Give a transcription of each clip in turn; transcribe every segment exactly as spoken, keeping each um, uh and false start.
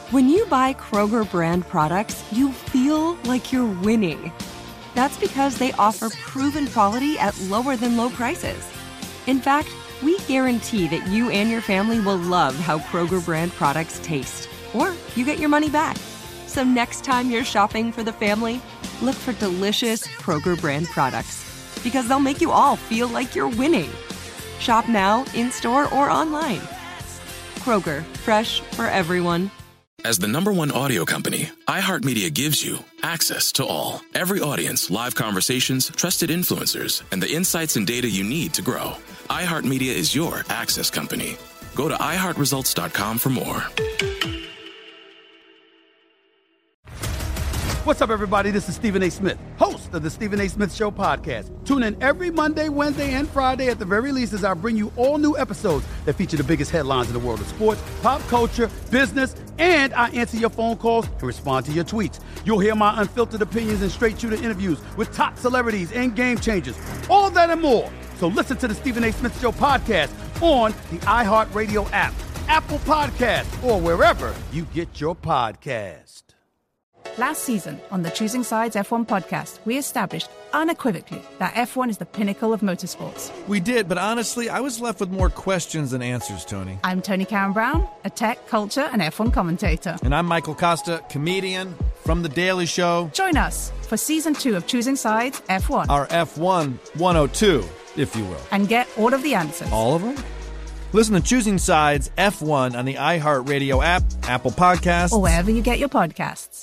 When you buy Kroger brand products, you feel like you're winning. That's because they offer proven quality at lower than low prices. In fact, we guarantee that you and your family will love how Kroger brand products taste, or you get your money back. So next time you're shopping for the family, look for delicious Kroger brand products, because they'll make you all feel like you're winning. Shop now, in-store, or online. Kroger, fresh for everyone. As the number one audio company, iHeartMedia gives you access to all. Every audience, live conversations, trusted influencers, and the insights and data you need to grow. iHeartMedia is your access company. Go to i heart results dot com for more. What's up, everybody? This is Stephen A. Smith, host of the Stephen A. Smith Show podcast. Tune in every Monday, Wednesday, and Friday at the very least as I bring you all new episodes that feature the biggest headlines in the world of sports, pop culture, business, and I answer your phone calls and respond to your tweets. You'll hear my unfiltered opinions and straight-shooter interviews with top celebrities and game changers. All that and more. So listen to the Stephen A. Smith Show podcast on the iHeartRadio app, Apple Podcasts, or wherever you get your podcast. Last season, on the Choosing Sides F one podcast, we established unequivocally that F one is the pinnacle of motorsports. We did, but honestly, I was left with more questions than answers, Tony. I'm Tony Karen Brown, a tech, culture, and F one commentator. And I'm Michael Costa, comedian from The Daily Show. Join us for season two of Choosing Sides F one. Our F one one oh two, if you will. And get all of the answers. All of them? Listen to Choosing Sides F one on the iHeartRadio app, Apple Podcasts, or wherever you get your podcasts.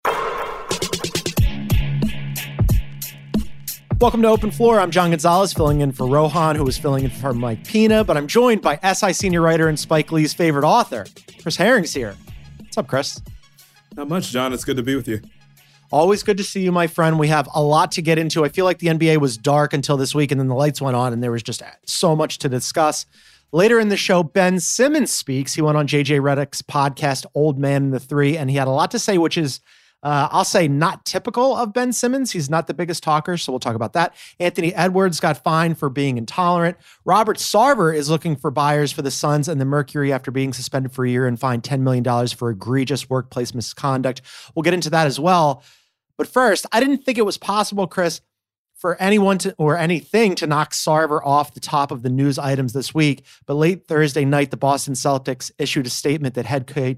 Welcome to Open Floor. I'm John Gonzalez, filling in for Rohan, who was filling in for Mike Pina, but I'm joined by S I senior writer and Spike Lee's favorite author, Chris Herring's here. What's up, Chris? Not much, John. It's good to be with you. Always good to see you, my friend. We have a lot to get into. I feel like the N B A was dark until this week, and then the lights went on, and there was just so much to discuss. Later in the show, Ben Simmons speaks. He went on J J Redick's podcast, Old Man and the Three, and he had a lot to say, which is Uh, I'll say not typical of Ben Simmons. He's not the biggest talker, so we'll talk about that. Anthony Edwards got fined for being intolerant. Robert Sarver is looking for buyers for the Suns and the Mercury after being suspended for a year and fined ten million dollars for egregious workplace misconduct. We'll get into that as well. But first, I didn't think it was possible, Chris, for anyone to or anything to knock Sarver off the top of the news items this week. But late Thursday night, the Boston Celtics issued a statement that head coach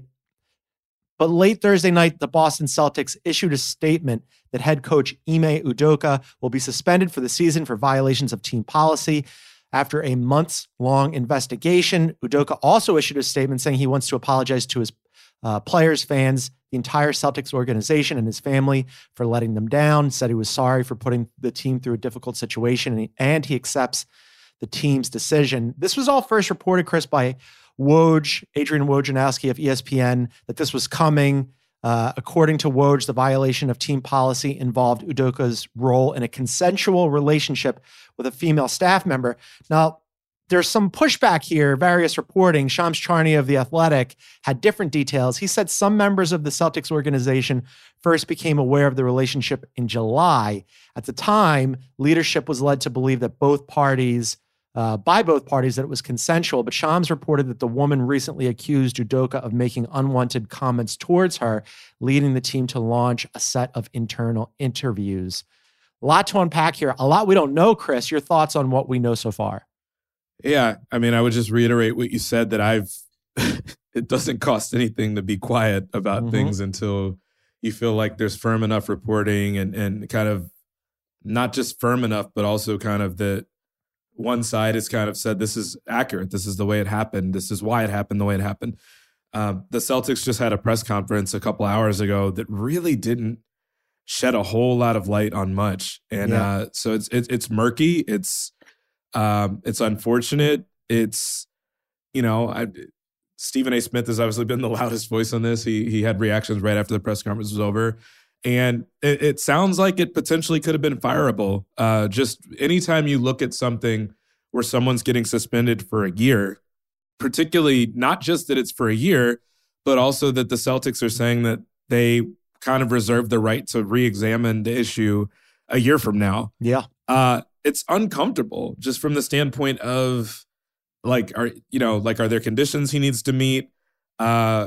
But late Thursday night, the Boston Celtics issued a statement that head coach Ime Udoka will be suspended for the season for violations of team policy. After a months-long investigation, Udoka also issued a statement saying he wants to apologize to his uh, players, fans, the entire Celtics organization, and his family for letting them down, said he was sorry for putting the team through a difficult situation, and he, and he accepts the team's decision. This was all first reported, Chris, by Woj, Adrian Wojnarowski of E S P N, that this was coming. Uh, according to Woj, the violation of team policy involved Udoka's role in a consensual relationship with a female staff member. Now, there's some pushback here, various reporting. Shams Charania of The Athletic had different details. He said some members of the Celtics organization first became aware of the relationship in July. At the time, leadership was led to believe that both parties Uh, by both parties that it was consensual, but Shams reported that the woman recently accused Udoka of making unwanted comments towards her, leading the team to launch a set of internal interviews. A lot to unpack here. A lot we don't know, Chris. Your thoughts on what we know so far? Yeah, I mean, I would just reiterate what you said, that I've, it doesn't cost anything to be quiet about mm-hmm. things until you feel like there's firm enough reporting and, and kind of not just firm enough, but also kind of that one side has kind of said, this is accurate. This is the way it happened. This is why it happened the way it happened. Um, the Celtics just had a press conference a couple hours ago that really didn't shed a whole lot of light on much. And yeah. uh, so it's, it's, it's murky. It's, um, it's unfortunate. It's, you know, I, Stephen A. Smith has obviously been the loudest voice on this. He, he had reactions right after the press conference was over. And it, it sounds like it potentially could have been fireable. Uh, just anytime you look at something where someone's getting suspended for a year, particularly not just that it's for a year, but also that the Celtics are saying that they kind of reserve the right to re-examine the issue a year from now. Yeah. Uh, it's uncomfortable just from the standpoint of like, are, you know, like, are there conditions he needs to meet? Uh,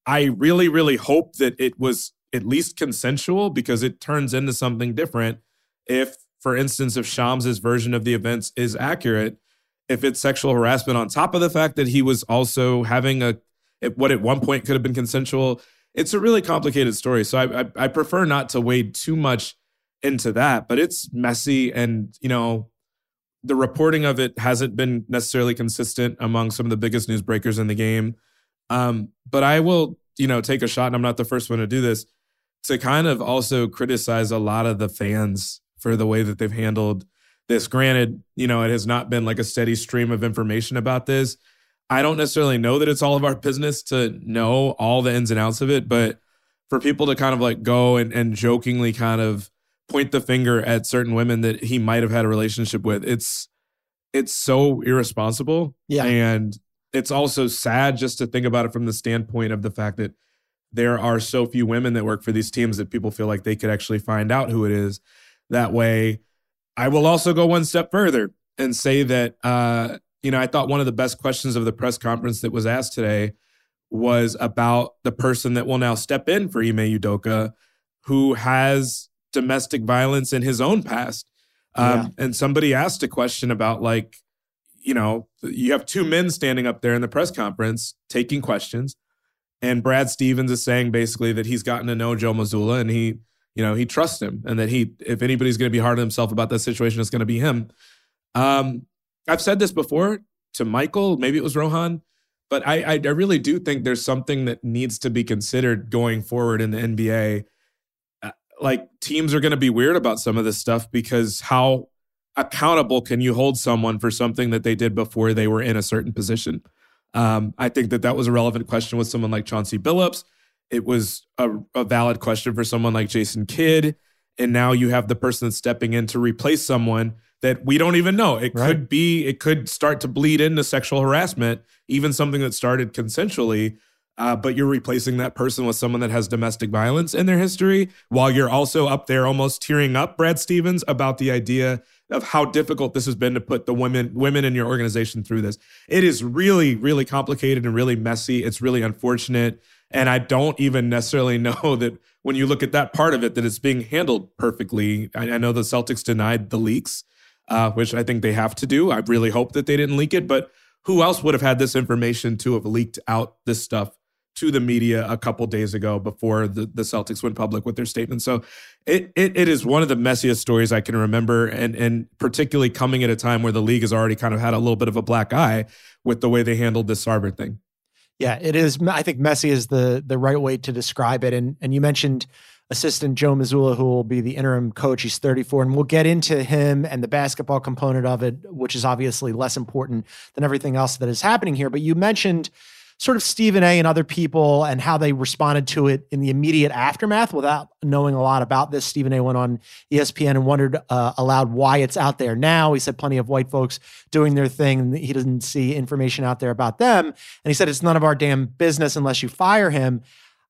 I really, really hope that it was at least consensual, because it turns into something different if, for instance, if Shams' version of the events is accurate, if it's sexual harassment on top of the fact that he was also having a, what at one point could have been consensual. It's a really complicated story. So I, I, I prefer not to wade too much into that, but it's messy. And, you know, the reporting of it hasn't been necessarily consistent among some of the biggest newsbreakers in the game. Um, but I will, you know, take a shot, and I'm not the first one to do this, to kind of also criticize a lot of the fans for the way that they've handled this. Granted, you know, it has not been like a steady stream of information about this. I don't necessarily know that it's all of our business to know all the ins and outs of it, but for people to kind of like go and, and jokingly kind of point the finger at certain women that he might have had a relationship with, it's it's so irresponsible. Yeah. And it's also sad just to think about it from the standpoint of the fact that there are so few women that work for these teams that people feel like they could actually find out who it is that way. I will also go one step further and say that, uh, you know, I thought one of the best questions of the press conference that was asked today was about the person that will now step in for Ime Udoka, who has domestic violence in his own past. Um, yeah. And somebody asked a question about, like, you know, you have two men standing up there in the press conference taking questions, and Brad Stevens is saying basically that he's gotten to know Joe Mazzulla and he, you know, he trusts him, and that he, if anybody's going to be hard on himself about that situation, it's going to be him. Um, I've said this before to Michael, maybe it was Rohan, but I, I, I really do think there's something that needs to be considered going forward in the N B A. Uh, like, teams are going to be weird about some of this stuff, because how accountable can you hold someone for something that they did before they were in a certain position? Um, I think that that was a relevant question with someone like Chauncey Billups. It was a, a valid question for someone like Jason Kidd. And now you have the person that's stepping in to replace someone that we don't even know. It right. could be, it could start to bleed into sexual harassment, even something that started consensually. Uh, but you're replacing that person with someone that has domestic violence in their history, while you're also up there almost tearing up Brad Stevens about the idea of how difficult this has been to put the women women in your organization through this. It is really, really complicated and really messy. It's really unfortunate. And I don't even necessarily know that when you look at that part of it, that it's being handled perfectly. I, I know the Celtics denied the leaks, uh, which I think they have to do. I really hope that they didn't leak it. But who else would have had this information to have leaked out this stuff to the media a couple days ago before the, the Celtics went public with their statement? So it, it it is one of the messiest stories I can remember, and and particularly coming at a time where the league has already kind of had a little bit of a black eye with the way they handled this Sarver thing. Yeah, it is. I think messy is the the right way to describe it. And and you mentioned assistant Joe Mazzulla, who will be the interim coach. He's thirty-four, and we'll get into him and the basketball component of it, which is obviously less important than everything else that is happening here. But you mentioned sort of Stephen A. and other people and how they responded to it in the immediate aftermath without knowing a lot about this. Stephen A. went on E S P N and wondered uh, aloud why it's out there now. He said plenty of white folks doing their thing, and he doesn't see information out there about them. And he said it's none of our damn business unless you fire him.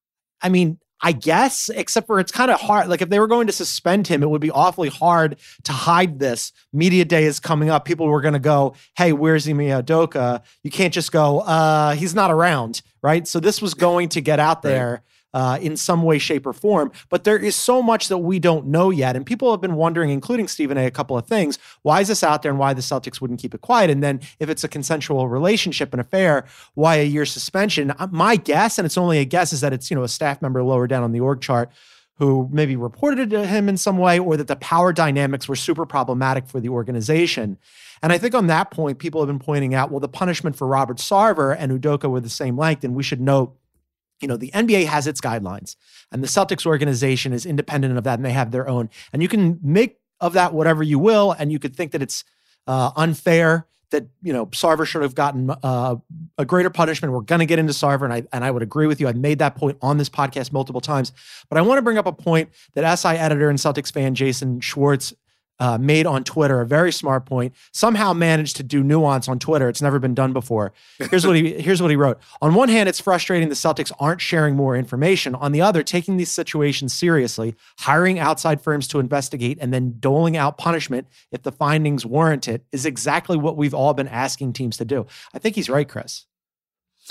I mean, I guess, except for it's kind of hard. Like, if they were going to suspend him, it would be awfully hard to hide this. Media day is coming up. People were going to go, hey, where's Ime Udoka? You can't just go, uh, he's not around, right? So this was going to get out there uh, in some way, shape, or form. But there is so much that we don't know yet. And people have been wondering, including Stephen A., a couple of things. Why is this out there, and why the Celtics wouldn't keep it quiet? And then if it's a consensual relationship, an affair, why a year suspension? My guess, and it's only a guess, is that it's, you know, a staff member lower down on the org chart who maybe reported it to him in some way, or that the power dynamics were super problematic for the organization. And I think on that point, people have been pointing out, well, the punishment for Robert Sarver and Udoka were the same length. And we should note, you know, the N B A has its guidelines, and the Celtics organization is independent of that, and they have their own. And you can make of that whatever you will, and you could think that it's uh, unfair, that, you know, Sarver should have gotten uh, a greater punishment. We're going to get into Sarver, and I and I would agree with you. I've made that point on this podcast multiple times. But I want to bring up a point that S I editor and Celtics fan Jason Schwartz Uh, made on Twitter, a very smart point, somehow managed to do nuance on Twitter. It's never been done before. Here's what he here's what he wrote. On one hand, it's frustrating the Celtics aren't sharing more information. On the other, taking these situations seriously, hiring outside firms to investigate, and then doling out punishment if the findings warrant it is exactly what we've all been asking teams to do. I think he's right, Chris.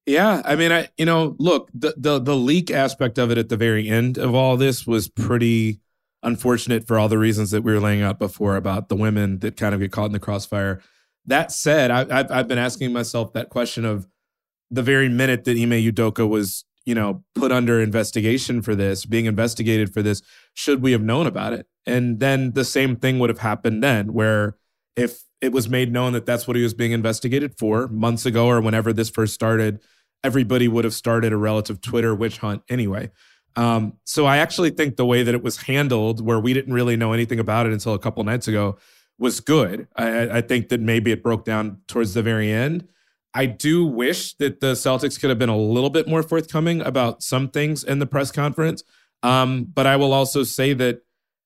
Yeah, I mean, I you know, look, the, the the leak aspect of it at the very end of all this was pretty unfortunate for all the reasons that we were laying out before about the women that kind of get caught in the crossfire. That said, I, I've I've been asking myself that question of the very minute that Ime Udoka was, you know, put under investigation for this, being investigated for this, should we have known about it? And then the same thing would have happened then, where if it was made known that that's what he was being investigated for months ago or whenever this first started, everybody would have started a relative Twitter witch hunt anyway. Um, so I actually think the way that it was handled, where we didn't really know anything about it until a couple nights ago, was good. I, I think that maybe it broke down towards the very end. I do wish that the Celtics could have been a little bit more forthcoming about some things in the press conference. Um, but I will also say that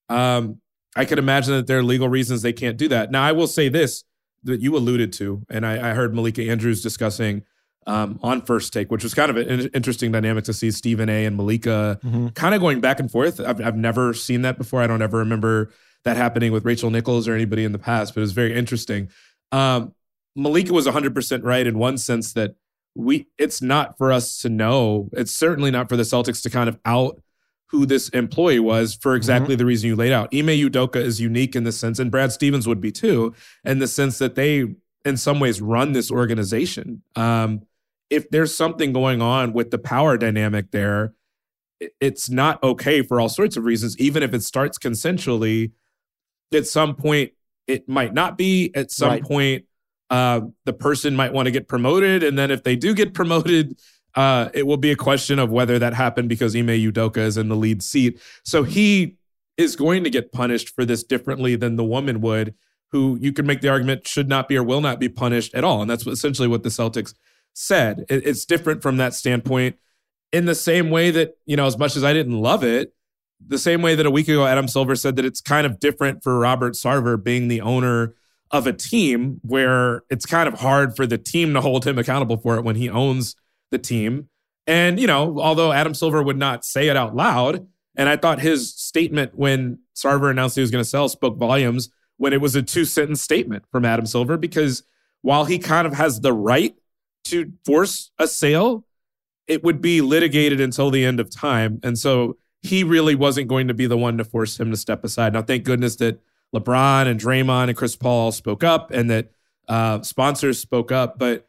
um, I could imagine that there are legal reasons they can't do that. Now, I will say this that you alluded to, and I, I heard Malika Andrews discussing um, on First Take, which was kind of an interesting dynamic to see Stephen A. and Malika mm-hmm. kind of going back and forth. I've, I've never seen that before. I don't ever remember that happening with Rachel Nichols or anybody in the past, but it was very interesting. Um, Malika was one hundred percent right in one sense that we it's not for us to know. It's certainly not for the Celtics to kind of out who this employee was for exactly mm-hmm. the reason you laid out. Ime Udoka is unique in the sense, and Brad Stevens would be too, in the sense that they, in some ways, run this organization. Um, if there's something going on with the power dynamic there, it's not okay for all sorts of reasons. Even if it starts consensually, at some point, it might not be. At some right. point, uh, the person might want to get promoted. And then if they do get promoted, uh, it will be a question of whether that happened because Ime Udoka is in the lead seat. So he is going to get punished for this differently than the woman would, who you could make the argument should not be or will not be punished at all. And that's what, essentially what the Celtics said. It, it's different from that standpoint in the same way that, you know, as much as I didn't love it, the same way that a week ago, Adam Silver said that it's kind of different for Robert Sarver being the owner of a team where it's kind of hard for the team to hold him accountable for it when he owns the team. And, you know, although Adam Silver would not say it out loud, and I thought his statement when Sarver announced he was going to sell spoke volumes when it was a two-sentence statement from Adam Silver, because while he kind of has the right to force a sale, it would be litigated until the end of time. And so he really wasn't going to be the one to force him to step aside. Now, thank goodness that LeBron and Draymond and Chris Paul spoke up and that uh, sponsors spoke up. But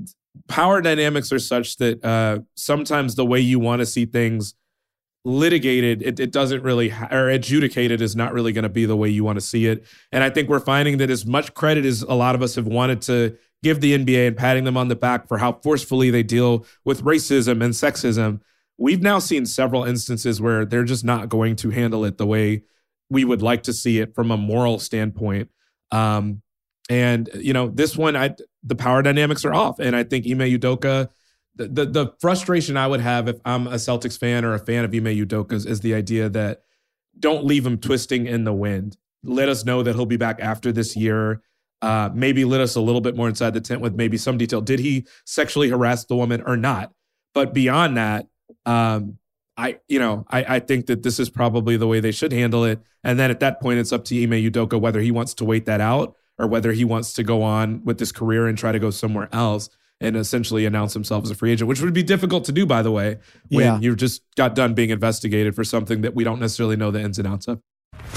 power dynamics are such that uh, sometimes the way you want to see things litigated, it, it doesn't really, ha- or adjudicated is not really going to be the way you want to see it. And I think we're finding that as much credit as a lot of us have wanted to give the N B A and patting them on the back for how forcefully they deal with racism and sexism, we've now seen several instances where they're just not going to handle it the way we would like to see it from a moral standpoint. Um, and, you know, this one, I, the power dynamics are off. And I think Ime Udoka, the, the, the frustration I would have if I'm a Celtics fan or a fan of Ime Udoka's is the idea that don't leave him twisting in the wind. Let us know that he'll be back after this year. Uh, maybe let us a little bit more inside the tent with maybe some detail. Did he sexually harass the woman or not? But beyond that, um, I, you know, I, I think that this is probably the way they should handle it. And then at that point, it's up to Ime Udoka whether he wants to wait that out or whether he wants to go on with his career and try to go somewhere else and essentially announce himself as a free agent, which would be difficult to do, by the way, when yeah. you've just got done being investigated for something that we don't necessarily know the ins and outs of.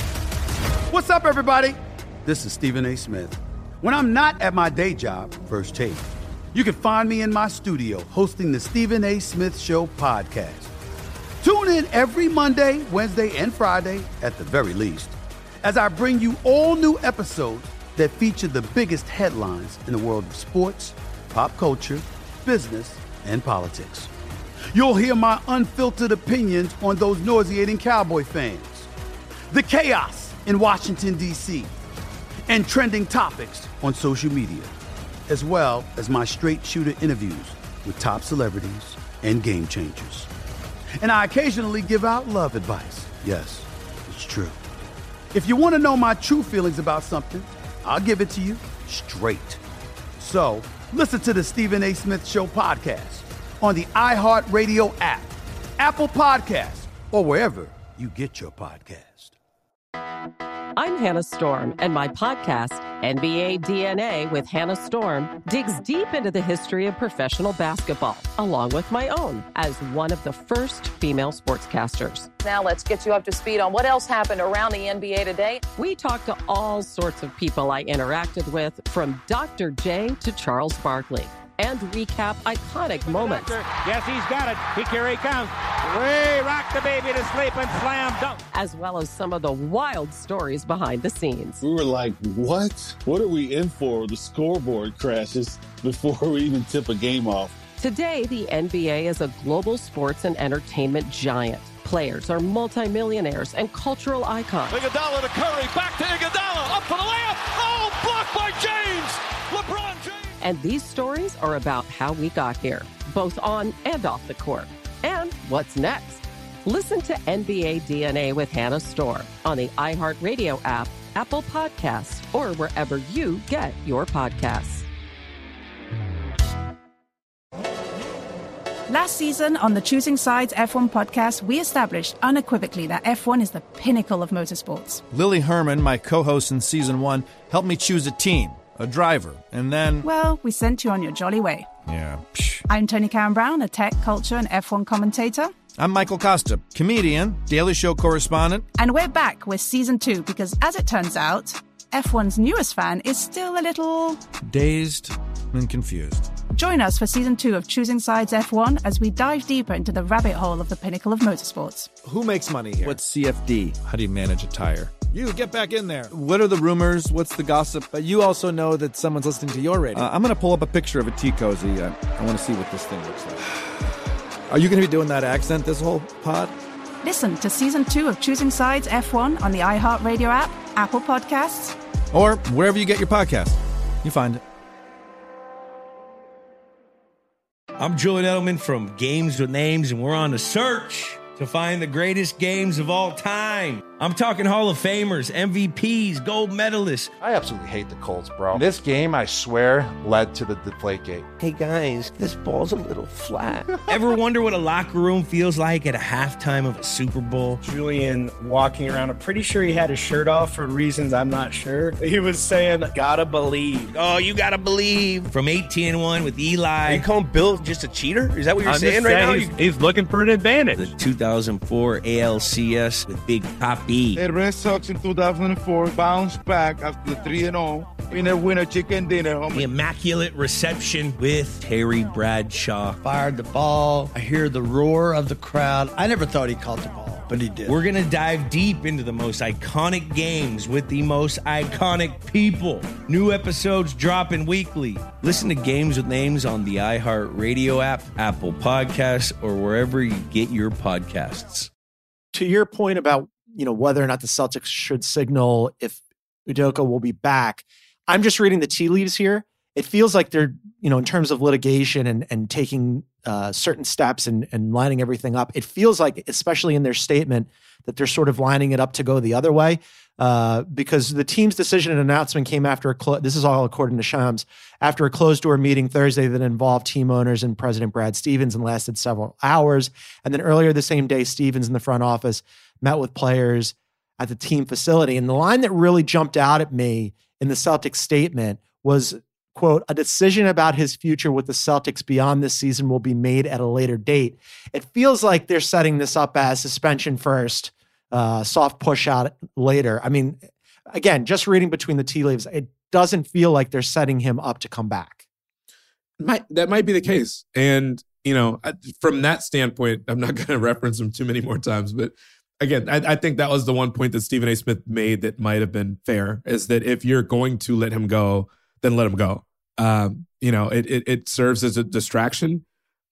What's up, everybody? This is Stephen A. Smith. When I'm not at my day job, First Take, you can find me in my studio hosting the Stephen A. Smith Show podcast. Tune in every Monday, Wednesday, and Friday, at the very least, as I bring you all new episodes that feature the biggest headlines in the world of sports, pop culture, business, and politics. You'll hear my unfiltered opinions on those nauseating Cowboy fans, the chaos in Washington, D C, and trending topics on social media, as well as my straight shooter interviews with top celebrities and game changers. And I occasionally give out love advice. Yes, it's true. If you want to know my true feelings about something, I'll give it to you straight. So listen to the Stephen A. Smith Show podcast on the iHeartRadio app, Apple Podcasts, or wherever you get your podcast. I'm Hannah Storm, and my podcast, N B A D N A with Hannah Storm, digs deep into the history of professional basketball, along with my own, as one of the first female sportscasters. Now let's get you up to speed on what else happened around the N B A today. We talk to all sorts of people I interacted with, from Doctor J to Charles Barkley, and recap iconic moments. Yes, he's got it. He, here he comes. Way rock the baby to sleep and slam dunk. As well as some of the wild stories behind the scenes. We were like, what? What are we in for? The scoreboard crashes before we even tip a game off. Today, the N B A is a global sports and entertainment giant. Players are multimillionaires and cultural icons. Iguodala to Curry, back to Iguodala, up for the layup. Oh, blocked by James. LeBron James. And these stories are about how we got here, both on and off the court. And what's next? Listen to N B A D N A with Hannah Storm on the iHeartRadio app, Apple Podcasts, or wherever you get your podcasts. Last season on the Choosing Sides F one podcast, we established unequivocally that F one is the pinnacle of motorsports. Lily Herman, my co-host in season one, helped me choose a team, a driver, and then... Well, we sent you on your jolly way. Yeah. Psh. I'm Tony Karen Brown, a tech, culture, and F one commentator. I'm Michael Costa, comedian, Daily Show correspondent. And we're back with season two because, as it turns out, F one's newest fan is still a little... dazed and confused. Join us for season two of Choosing Sides F one as we dive deeper into the rabbit hole of the pinnacle of motorsports. Who makes money here? What's C F D? How do you manage a tire? You, get back in there. What are the rumors? What's the gossip? But you also know that someone's listening to your radio. Uh, I'm going to pull up a picture of a tea cozy. Uh, I want to see what this thing looks like. Are you going to be doing that accent this whole pod? Listen to season two of Choosing Sides F one on the iHeartRadio app, Apple Podcasts, or wherever you get your podcasts. You find it. I'm Julian Edelman from Games with Names, and we're on the search to find the greatest games of all time. I'm talking Hall of Famers, M V Ps, gold medalists. I absolutely hate the Colts, bro. This game, I swear, led to the Deflategate. Hey, guys, this ball's a little flat. Ever wonder what a locker room feels like at a halftime of a Super Bowl? Julian walking around, I'm pretty sure he had his shirt off for reasons I'm not sure. He was saying, gotta believe. Oh, you gotta believe. From eighteen and one with Eli. Are you calling Bill just a cheater? Is that what you're I'm saying right saying now? He's, You... he's looking for an advantage. The two thousand four A L C S with Big Papi. The Red Sox in two thousand four bounced back after three and oh. Winner, winner, chicken dinner. Homie. The immaculate reception with Terry Bradshaw. Fired the ball. I hear the roar of the crowd. I never thought he caught the ball, but he did. We're going to dive deep into the most iconic games with the most iconic people. New episodes dropping weekly. Listen to Games with Names on the iHeartRadio app, Apple Podcasts, or wherever you get your podcasts. To your point about, you know, whether or not the Celtics should signal if Udoka will be back, I'm just reading the tea leaves here. It feels like they're, you know, in terms of litigation and and taking uh, certain steps and, and lining everything up, it feels like, especially in their statement, that they're sort of lining it up to go the other way. Uh, because the team's decision and announcement came after a clo- this is all according to Shams, after a closed-door meeting Thursday that involved team owners and President Brad Stevens and lasted several hours. And then earlier the same day, Stevens in the front office met with players at the team facility. And the line that really jumped out at me in the Celtics statement was, quote, a decision about his future with the Celtics beyond this season will be made at a later date. It feels like they're setting this up as suspension first, uh, soft push out later. I mean, again, just reading between the tea leaves, it doesn't feel like they're setting him up to come back. Might, that might be the case. And, you know, from that standpoint, I'm not going to reference him too many more times, but again, I, I think that was the one point that Stephen A. Smith made that might have been fair, is that if you're going to let him go, then let him go. Um, you know, it, it it serves as a distraction.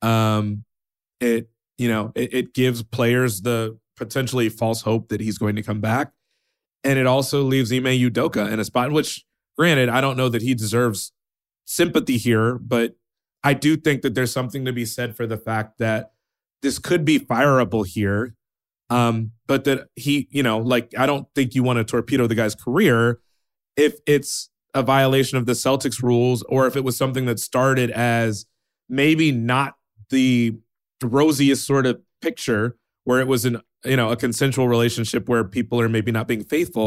Um, it you know it, it gives players the potentially false hope that he's going to come back, and it also leaves Ime Udoka in a spot in which, granted, I don't know that he deserves sympathy here, but I do think that there's something to be said for the fact that this could be fireable here. Um, but that he, you know, like, I don't think you want to torpedo the guy's career if it's a violation of the Celtics rules, or if it was something that started as maybe not the rosiest sort of picture where it was an, you know, a consensual relationship where people are maybe not being faithful,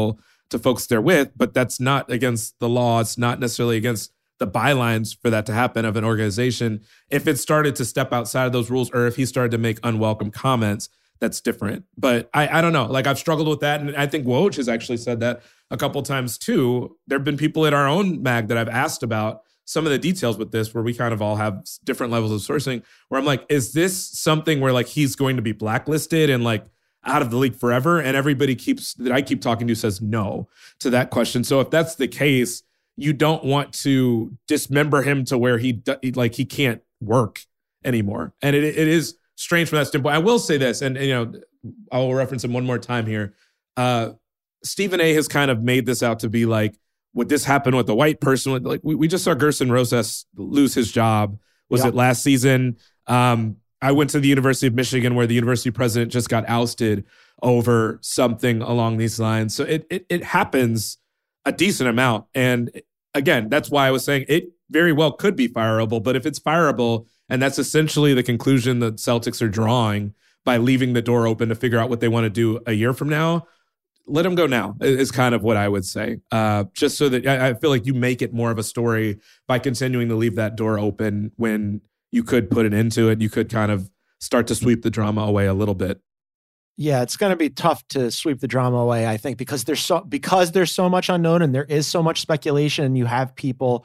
to folks they're with, but that's not against the law. It's not necessarily against the bylines for that to happen of an organization. If it started to step outside of those rules, or if he started to make unwelcome comments, that's different. But I, I don't know. Like, I've struggled with that. And I think Woj has actually said that a couple times too. There have been people at our own mag that I've asked about some of the details with this, where we kind of all have different levels of sourcing, where I'm like, is this something where like he's going to be blacklisted and like out of the league forever? And everybody keeps that I keep talking to says no to that question. So if that's the case, you don't want to dismember him to where he like he can't work anymore. And it it is strange from that standpoint. I will say this, and, and you know, I will reference him one more time here. Uh, Stephen A. has kind of made this out to be like, would this happen with a white person? Like we, we just saw Gerson Rosas lose his job. Was yeah. it last season? Um, I went to the University of Michigan, where the university president just got ousted over something along these lines. So it it, it happens a decent amount. And again, that's why I was saying it very well could be fireable. But if it's fireable, and that's essentially the conclusion that Celtics are drawing by leaving the door open to figure out what they want to do a year from now, let them go now is kind of what I would say. Uh, just so that I, I feel like you make it more of a story by continuing to leave that door open when you could put an end to it. You could kind of start to sweep the drama away a little bit. Yeah, it's going to be tough to sweep the drama away, I think, because there's so because there's so much unknown and there is so much speculation. And you have people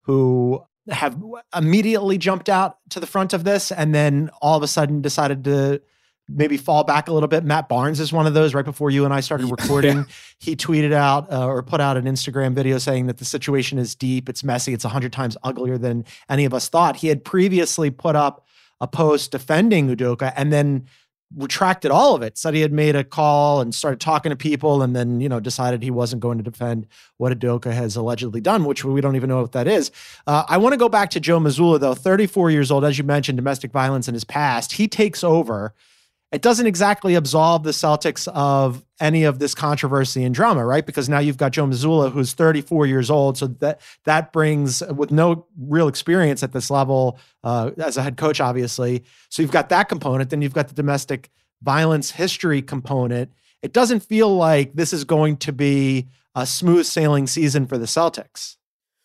who have immediately jumped out to the front of this and then all of a sudden decided to maybe fall back a little bit. Matt Barnes is one of those. Right before you and I started recording, yeah. he tweeted out uh, or put out an Instagram video saying that the situation is deep, it's messy, it's a hundred times uglier than any of us thought. He had previously put up a post defending Udoka and then retracted all of it, said he had made a call and started talking to people and then, you know, decided he wasn't going to defend what Udoka has allegedly done, which we don't even know what that is. Uh, I want to go back to Joe Mazzulla, though, thirty-four years old, as you mentioned, domestic violence in his past. He takes over. It doesn't exactly absolve the Celtics of any of this controversy and drama, right? Because now you've got Joe Mazzulla, who's thirty-four years old. So that that brings, with no real experience at this level uh, as a head coach, obviously. So you've got that component. Then you've got the domestic violence history component. It doesn't feel like this is going to be a smooth sailing season for the Celtics.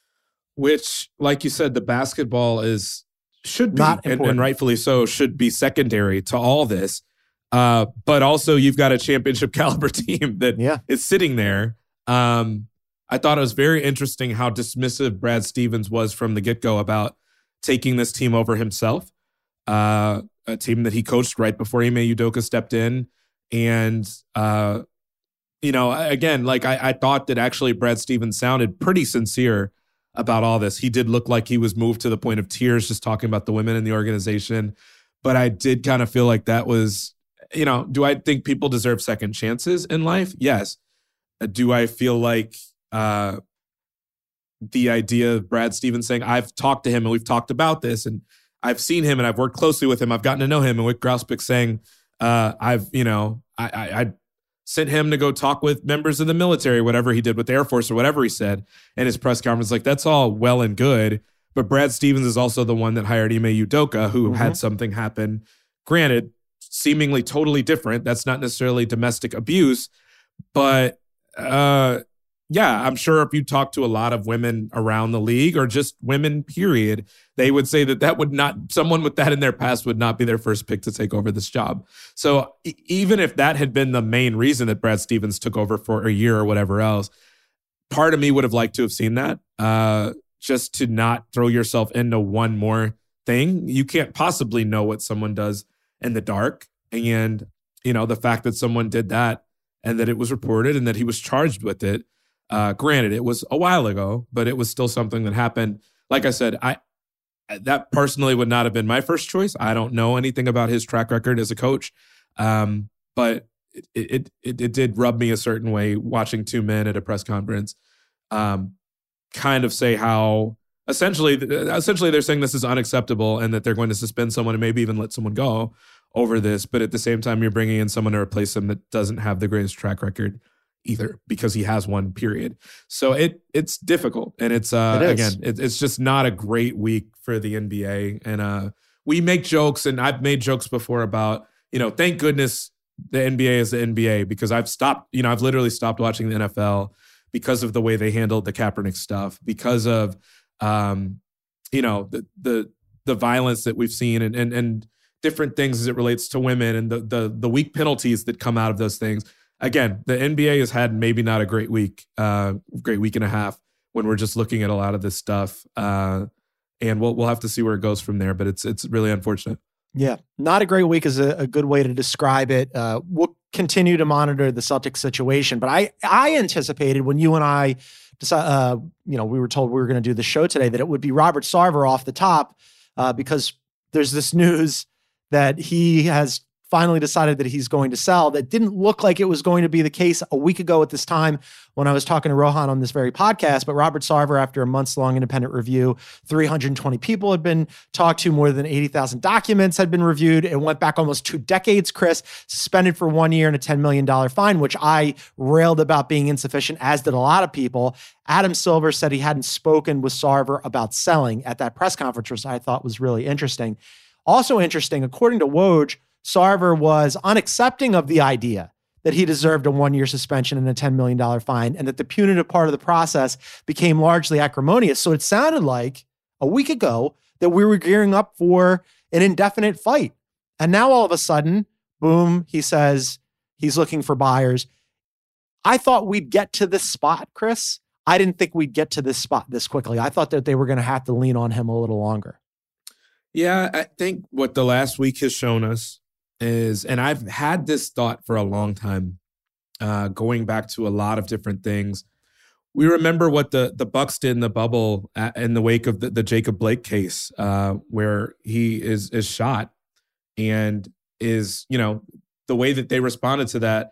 Which, like you said, the basketball is should be, Not and, and rightfully so, should be secondary to all this. Uh, but also you've got a championship caliber team that yeah. is sitting there. Um, I thought it was very interesting how dismissive Brad Stevens was from the get-go about taking this team over himself. Uh, a team that he coached right before Ime Udoka stepped in. And, uh, you know, again, like I, I thought that actually Brad Stevens sounded pretty sincere about all this. He did look like he was moved to the point of tears just talking about the women in the organization. But I did kind of feel like that was, you know, do I think people deserve second chances in life? Yes. Do I feel like uh, the idea of Brad Stevens saying, I've talked to him and we've talked about this and I've seen him and I've worked closely with him. I've gotten to know him. And Wyc Grousbeck saying, uh, I've, you know, I, I, I sent him to go talk with members of the military, whatever he did with the Air Force or whatever he said in his press conference. Like, that's all well and good. But Brad Stevens is also the one that hired Ime Udoka, who mm-hmm. had something happen. Granted, seemingly totally different. That's not necessarily domestic abuse, but uh, yeah, I'm sure if you talk to a lot of women around the league or just women, period, they would say that that would not, someone with that in their past would not be their first pick to take over this job. So e- even if that had been the main reason that Brad Stevens took over for a year or whatever else, part of me would have liked to have seen that, uh, just to not throw yourself into one more thing. You can't possibly know what someone does in the dark. And, you know, the fact that someone did that and that it was reported and that he was charged with it, uh, granted, it was a while ago, but it was still something that happened. Like I said, I that personally would not have been my first choice. I don't know anything about his track record as a coach, um, but it, it, it, it did rub me a certain way watching two men at a press conference um, kind of say how Essentially, essentially, they're saying this is unacceptable and that they're going to suspend someone and maybe even let someone go over this. But at the same time, you're bringing in someone to replace him that doesn't have the greatest track record either, because he has one, period. So it it's difficult. And it's, uh, it again, it, it's just not a great week for the N B A. And uh, we make jokes, and I've made jokes before about, you know, thank goodness the N B A is the N B A because I've stopped, you know, I've literally stopped watching the N F L because of the way they handled the Kaepernick stuff, because of, um, you know, the the the violence that we've seen and and and different things as it relates to women and the the the weak penalties that come out of those things. Again, the N B A has had maybe not a great week, uh, great week and a half when we're just looking at a lot of this stuff, uh, and we'll we'll have to see where it goes from there. But it's it's really unfortunate. Yeah, not a great week is a, a good way to describe it. Uh, we'll continue to monitor the Celtics situation, but I I anticipated when you and I, uh, you know, we were told we were going to do the show today that it would be Robert Sarver off the top uh, because there's this news that he has finally decided that he's going to sell. That didn't look like it was going to be the case a week ago at this time when I was talking to Rohan on this very podcast. But Robert Sarver, after a months-long independent review, three hundred twenty people had been talked to, more than eighty thousand documents had been reviewed. It went back almost two decades, Chris, suspended for one year and a ten million dollars fine, which I railed about being insufficient, as did a lot of people. Adam Silver said he hadn't spoken with Sarver about selling at that press conference, which I thought was really interesting. Also interesting, according to Woj, Sarver was unaccepting of the idea that he deserved a one-year suspension and a ten million dollars fine, and that the punitive part of the process became largely acrimonious. So it sounded like a week ago that we were gearing up for an indefinite fight. And now all of a sudden, boom, he says he's looking for buyers. I thought we'd get to this spot, Chris. I didn't think we'd get to this spot this quickly. I thought that they were going to have to lean on him a little longer. Yeah, I think what the last week has shown us is, and I've had this thought for a long time, uh, going back to a lot of different things. We remember what the the Bucks did in the bubble at, in the wake of the, the Jacob Blake case, uh, where he is is shot, and is, you know, the way that they responded to that.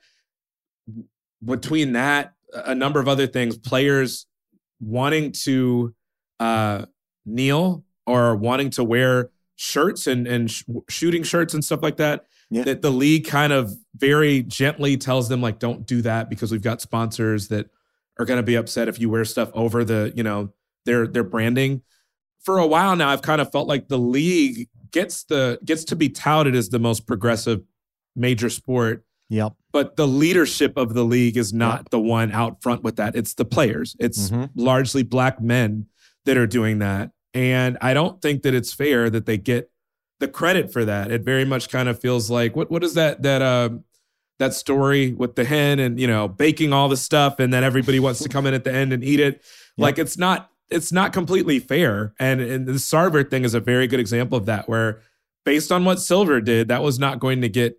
Between that, a number of other things, players wanting to uh, kneel or wanting to wear shirts and and sh- shooting shirts and stuff like that. Yeah. That the league kind of very gently tells them, like, don't do that because we've got sponsors that are going to be upset if you wear stuff over the, you know, their their branding. For a while now, I've kind of felt like the league gets the gets to be touted as the most progressive major sport. Yep. But the leadership of the league is not yep. the one out front with that. It's the players. It's mm-hmm. largely black men that are doing that. And I don't think that it's fair that they get the credit for that. It very much kind of feels like, what what is that that uh, that story with the hen and, you know, baking all the stuff and then everybody wants to come in at the end and eat it. Yep. Like it's not it's not completely fair. And, and the Sarver thing is a very good example of that, where based on what Silver did, that was not going to get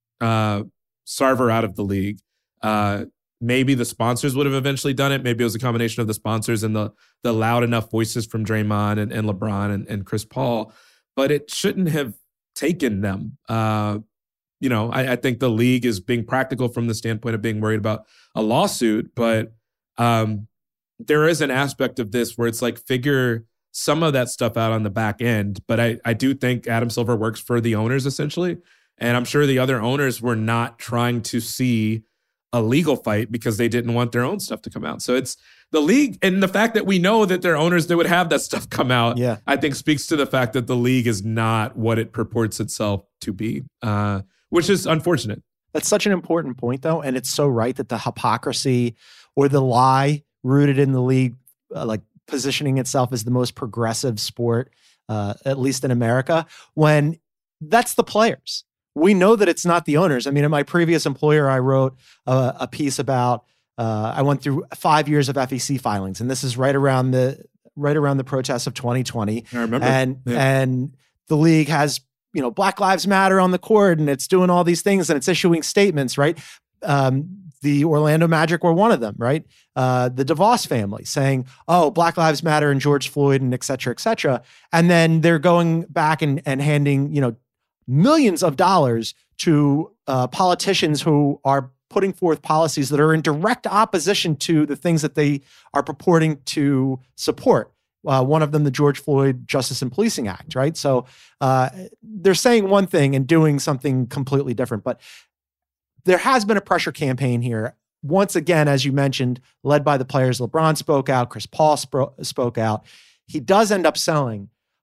uh, Sarver out of the league. Uh, maybe the sponsors would have eventually done it. Maybe it was a combination of the sponsors and the the loud enough voices from Draymond and, and LeBron and, and Chris Paul. But it shouldn't have taken them. Uh, you know, I, I think the league is being practical from the standpoint of being worried about a lawsuit. But um, there is an aspect of this where it's like, figure some of that stuff out on the back end. But I, I do think Adam Silver works for the owners, essentially. And I'm sure the other owners were not trying to see a legal fight because they didn't want their own stuff to come out. So it's the league, and the fact that we know that they're owners that would have that stuff come out, yeah. I think speaks to the fact that the league is not what it purports itself to be, uh, which is unfortunate. That's such an important point, though. And it's so right that the hypocrisy or the lie rooted in the league, uh, like positioning itself as the most progressive sport, uh, at least in America, when that's the players. We know that it's not the owners. I mean, at my previous employer, I wrote a, a piece about, uh, I went through five years of F E C filings, and this is right around the, right around the protests of twenty twenty. I remember. And, yeah. and the league has, you know, Black Lives Matter on the court, and it's doing all these things, and it's issuing statements, right? Um, the Orlando Magic were one of them, right? Uh, the DeVos family saying, oh, Black Lives Matter and George Floyd and et cetera, et cetera. And then they're going back and, and handing, you know, millions of dollars to uh, politicians who are putting forth policies that are in direct opposition to the things that they are purporting to support. Uh, one of them, the George Floyd Justice and Policing Act, right? So uh, they're saying one thing and doing something completely different. But there has been a pressure campaign here. Once again, as you mentioned, led by the players. LeBron spoke out. Chris Paul sp- spoke out. He does end up selling.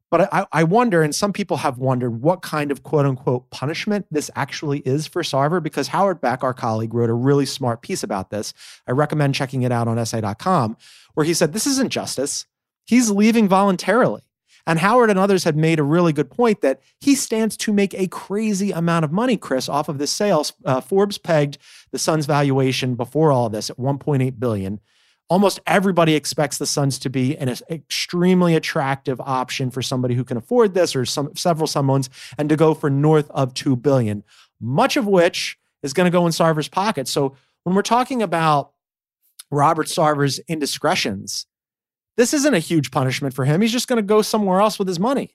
But I, I wonder, and some people have wondered, what kind of quote unquote punishment this actually is for Sarver, because Howard Beck, our colleague, wrote a really smart piece about this. I recommend checking it out on S A dot com, where he said, this isn't justice. He's leaving voluntarily. And Howard and others had made a really good point that he stands to make a crazy amount of money, Chris, off of this sale. Uh, Forbes pegged the Suns' valuation before all of this at one point eight billion dollars. Almost everybody expects the Suns to be an extremely attractive option for somebody who can afford this, or some several someones, and to go for north of two billion dollars, much of which is going to go in Sarver's pocket. So when we're talking about Robert Sarver's indiscretions, this isn't a huge punishment for him. He's just going to go somewhere else with his money.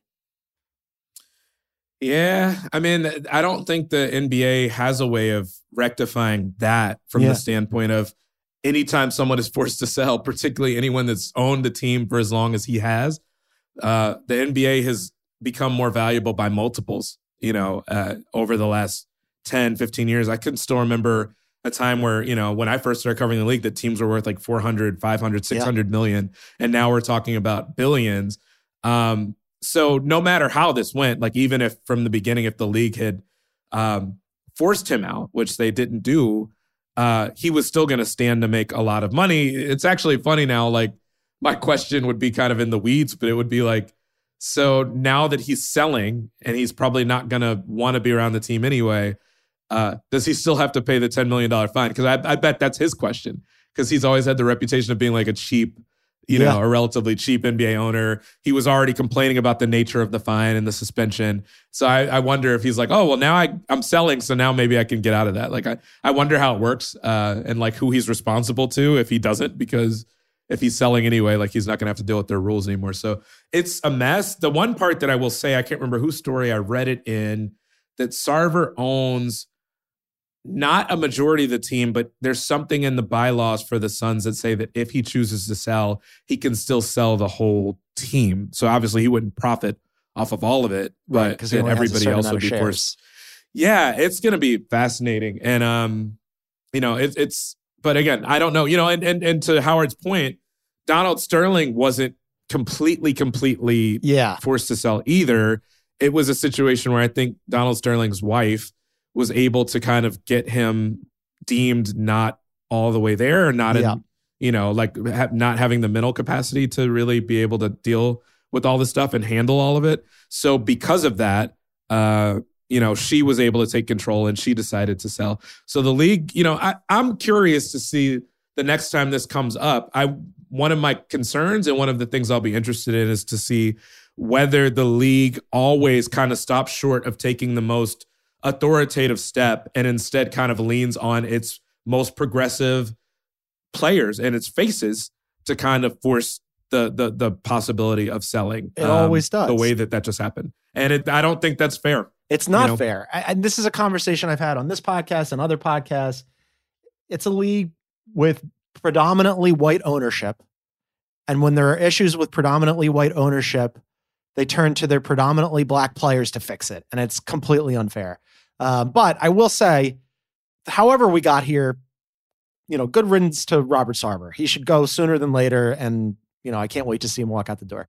Yeah. I mean, I don't think the N B A has a way of rectifying that from yeah. the standpoint of anytime someone is forced to sell, particularly anyone that's owned the team for as long as he has, uh, the N B A has become more valuable by multiples, you know, uh, over the last ten, fifteen years. I can still remember a time where, you know, when I first started covering the league, that teams were worth like four hundred, five hundred, six hundred yeah. million. And now we're talking about billions. Um, so no matter how this went, like even if from the beginning, if the league had um, forced him out, which they didn't do, uh, he was still going to stand to make a lot of money. It's actually funny now, like my question would be kind of in the weeds, but it would be like, so now that he's selling and he's probably not going to want to be around the team anyway, Uh, does he still have to pay the ten million dollars fine? Because I, I bet that's his question, because he's always had the reputation of being like a cheap, you yeah. know, a relatively cheap N B A owner. He was already complaining about the nature of the fine and the suspension. So I, I wonder if he's like, oh, well, now I, I'm selling, so now maybe I can get out of that. Like, I, I wonder how it works uh, and like who he's responsible to if he doesn't, because if he's selling anyway, like he's not going to have to deal with their rules anymore. So it's a mess. The one part that I will say, I can't remember whose story I read it in, that Sarver owns not a majority of the team, but there's something in the bylaws for the Suns that say that if he chooses to sell, he can still sell the whole team. So obviously he wouldn't profit off of all of it, but right, then everybody else would be forced. Yeah, it's going to be fascinating. And, um, you know, it, it's, but again, I don't know, you know, and, and, and to Howard's point, Donald Sterling wasn't completely, completely yeah. forced to sell either. It was a situation where I think Donald Sterling's wife was able to kind of get him deemed not all the way there, or not, yeah. in, you know, like ha- not having the mental capacity to really be able to deal with all this stuff and handle all of it. So because of that, uh, you know, she was able to take control and she decided to sell. So the league, you know, I, I'm curious to see the next time this comes up. I one of my concerns and one of the things I'll be interested in is to see whether the league always kind of stops short of taking the most authoritative step and instead kind of leans on its most progressive players and its faces to kind of force the the the possibility of selling. It um, always does. The way that that just happened. And it, I don't think that's fair. It's not you know? fair. And this is a conversation I've had on this podcast and other podcasts. It's a league with predominantly white ownership. And when there are issues with predominantly white ownership, they turn to their predominantly black players to fix it. And it's completely unfair. Uh, but I will say, however we got here, you know, good riddance to Robert Sarver. He should go sooner than later. And, you know, I can't wait to see him walk out the door.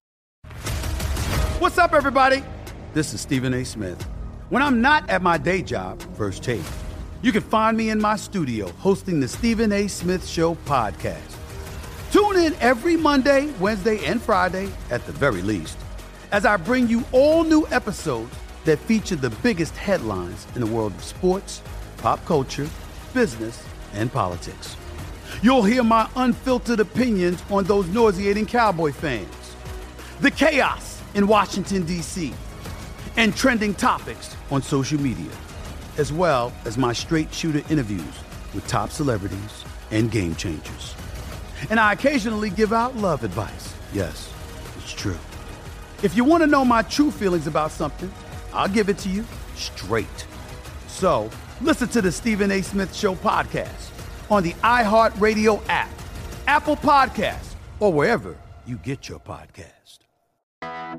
What's up, everybody? This is Stephen A. Smith. When I'm not at my day job, First Take, you can find me in my studio hosting the Stephen A. Smith Show podcast. Tune in every Monday, Wednesday, and Friday, at the very least, as I bring you all new episodes that feature the biggest headlines in the world of sports, pop culture, business, and politics. You'll hear my unfiltered opinions on those nauseating Cowboy fans, the chaos in Washington, D C, and trending topics on social media, as well as my straight shooter interviews with top celebrities and game changers. And I occasionally give out love advice. Yes, it's true. If you want to know my true feelings about something, I'll give it to you straight. So listen to the Stephen A. Smith Show podcast on the iHeartRadio app, Apple Podcasts, or wherever you get your podcast.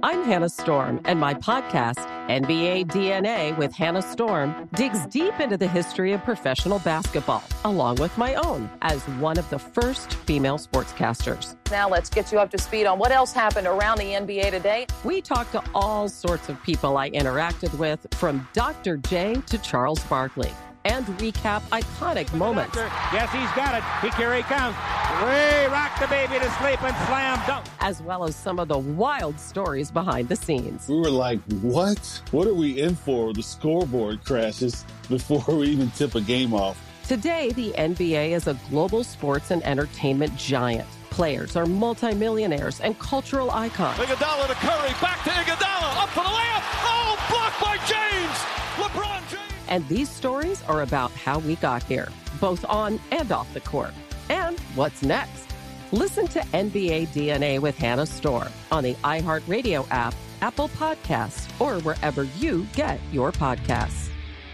I'm Hannah Storm, and my podcast, N B A D N A with Hannah Storm, digs deep into the history of professional basketball, along with my own, as one of the first female sportscasters. Now let's get you up to speed on what else happened around the N B A today. We talk to all sorts of people I interacted with, from Doctor J to Charles Barkley, and recap iconic moments. Yes, he's got it. Here he comes. Way rock the baby to sleep and slam dunk. As well as some of the wild stories behind the scenes. We were like, what? What are we in for? The scoreboard crashes before we even tip a game off. Today, the N B A is a global sports and entertainment giant. Players are multimillionaires and cultural icons. Iguodala to Curry, back to Iguodala, up for the layup. Oh, blocked by James. LeBron James. And these stories are about how we got here, both on and off the court. And what's next? Listen to N B A D N A with Hannah Storm on the iHeartRadio app, Apple Podcasts, or wherever you get your podcasts.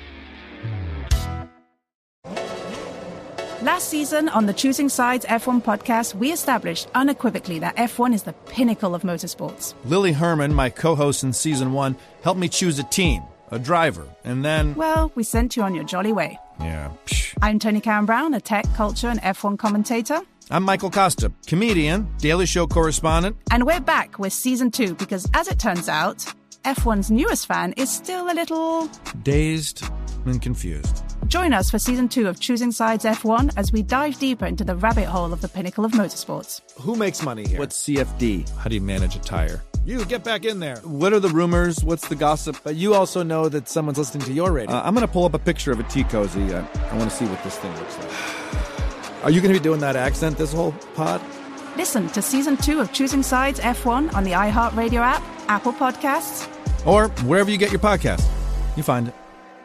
Last season on the Choosing Sides F one podcast, we established unequivocally that F one is the pinnacle of motorsports. Lily Herman, my co-host in season one, helped me choose a team, a driver, and then... Well, we sent you on your jolly way. Yeah, psh. I'm Tony Karen Brown, a tech, culture, and F one commentator. I'm Michael Costa, comedian, Daily Show correspondent. And we're back with season two because, as it turns out, F one's newest fan is still a little... dazed and confused. Join us for season two of Choosing Sides F one as we dive deeper into the rabbit hole of the pinnacle of motorsports. Who makes money here? What's C F D? How do you manage a tire? You, get back in there. What are the rumors? What's the gossip? But you also know that someone's listening to your radio. Uh, I'm going to pull up a picture of a tea cozy. Uh, I want to see what this thing looks like. Are you going to be doing that accent this whole pod? Listen to season two of Choosing Sides F one on the iHeartRadio app, Apple Podcasts, or wherever you get your podcast. You find it.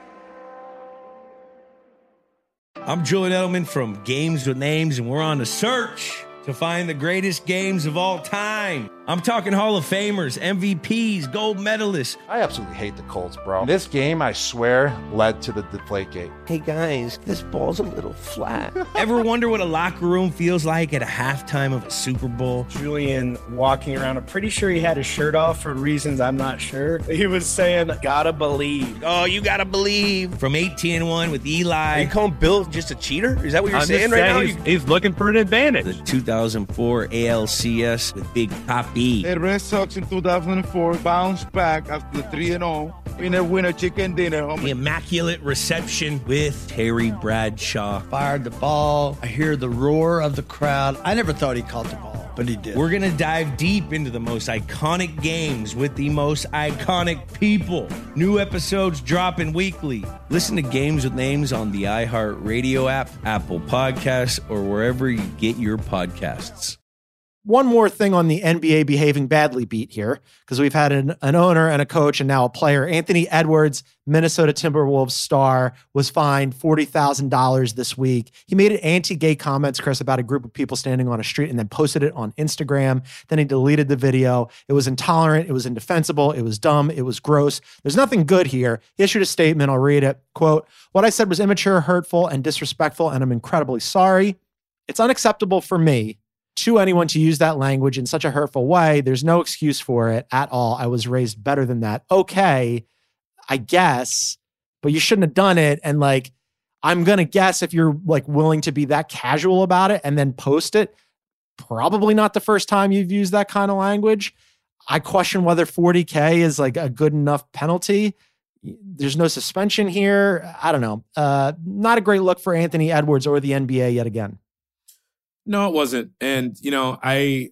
I'm Julian Edelman from Games with Names, and we're on a search to find the greatest games of all time. I'm talking Hall of Famers, M V Ps, gold medalists. I absolutely hate the Colts, bro. This game, I swear, led to the Deflategate. Hey, guys, this ball's a little flat. Ever wonder what a locker room feels like at a halftime of a Super Bowl? Julian walking around, I'm pretty sure he had his shirt off for reasons I'm not sure. He was saying, gotta believe. Oh, you gotta believe. From eighteen and one with Eli. Are you calling Bill just a cheater? Is that what you're I'm saying just right saying now? He's, You... he's looking for an advantage. The two thousand four A L C S with Big Papi. The Red Sox in two thousand four bounced back after the three and oh. Winner, winner, chicken dinner. Homie. The immaculate reception with Terry Bradshaw. Fired the ball. I hear the roar of the crowd. I never thought he caught the ball, but he did. We're going to dive deep into the most iconic games with the most iconic people. New episodes dropping weekly. Listen to Games with Names on the iHeartRadio app, Apple Podcasts, or wherever you get your podcasts. One more thing on the N B A behaving badly beat here, because we've had an, an owner and a coach and now a player. Anthony Edwards, Minnesota Timberwolves star, was fined forty thousand dollars this week. He made anti-gay comments, Chris, about a group of people standing on a street and then posted it on Instagram. Then he deleted the video. It was intolerant. It was indefensible. It was dumb. It was gross. There's nothing good here. He issued a statement. I'll read it. Quote, "What I said was immature, hurtful, and disrespectful, and I'm incredibly sorry. It's unacceptable for me to anyone to use that language in such a hurtful way. There's no excuse for it at all. I was raised better than that." Okay, I guess, but you shouldn't have done it. And like, I'm going to guess if you're like willing to be that casual about it and then post it, probably not the first time you've used that kind of language. I question whether forty K is like a good enough penalty. There's no suspension here. I don't know. Uh, not a great look for Anthony Edwards or the N B A yet again. No, it wasn't. And, you know, I,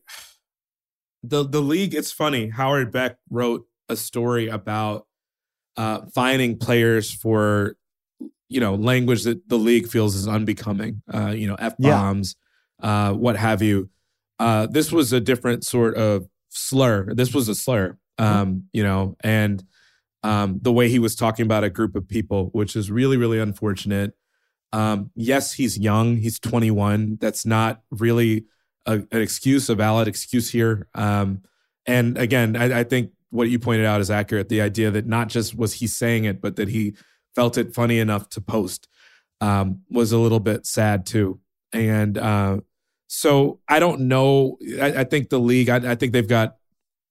the the league, it's funny. Howard Beck wrote a story about uh, fining players for, you know, language that the league feels is unbecoming, uh, you know, F-bombs, yeah. uh, what have you. Uh, this was a different sort of slur. This was a slur, um, mm-hmm. you know, and um, the way he was talking about a group of people, which is really, really unfortunate. Um, yes, he's young. He's twenty-one. That's not really a, an excuse, a valid excuse here. Um, and again, I, I think what you pointed out is accurate. The idea that not just was he saying it, but that he felt it funny enough to post um, was a little bit sad too. And uh, so I don't know. I, I think the league, I, I think they've got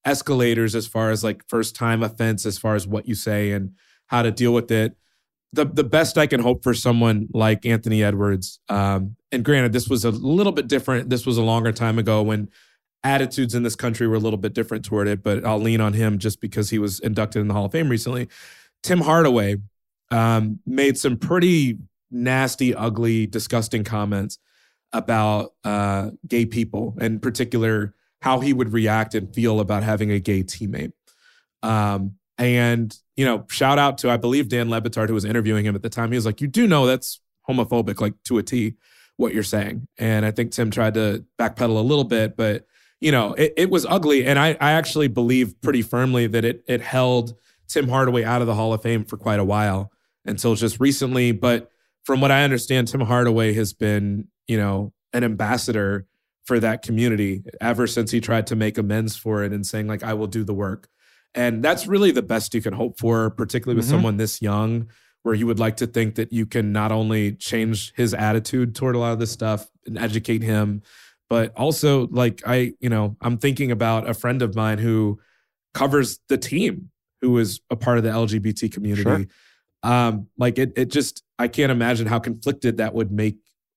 escalators as far as like first time offense, as far as what you say and how to deal with it. The the best I can hope for someone like Anthony Edwards, um, and granted, this was a little bit different. This was a longer time ago when attitudes in this country were a little bit different toward it, but I'll lean on him just because he was inducted in the Hall of Fame recently. Tim Hardaway um, made some pretty nasty, ugly, disgusting comments about uh, gay people, in particular, how he would react and feel about having a gay teammate. Um, and, you know, shout out to, I believe, Dan Le Batard, who was interviewing him at the time. He was like, you do know that's homophobic, like to a T, what you're saying. And I think Tim tried to backpedal a little bit, but, you know, it, it was ugly. And I, I actually believe pretty firmly that it it held Tim Hardaway out of the Hall of Fame for quite a while until just recently. But from what I understand, Tim Hardaway has been, you know, an ambassador for that community ever since he tried to make amends for it and saying, like, I will do the work. And that's really the best you can hope for, particularly with mm-hmm. someone this young, where you would like to think that you can not only change his attitude toward a lot of this stuff and educate him, but also, like, I, you know, I'm thinking about a friend of mine who covers the team, who is a part of the L G B T community. Sure. Um, like it, it just, I can't imagine how conflicted that would make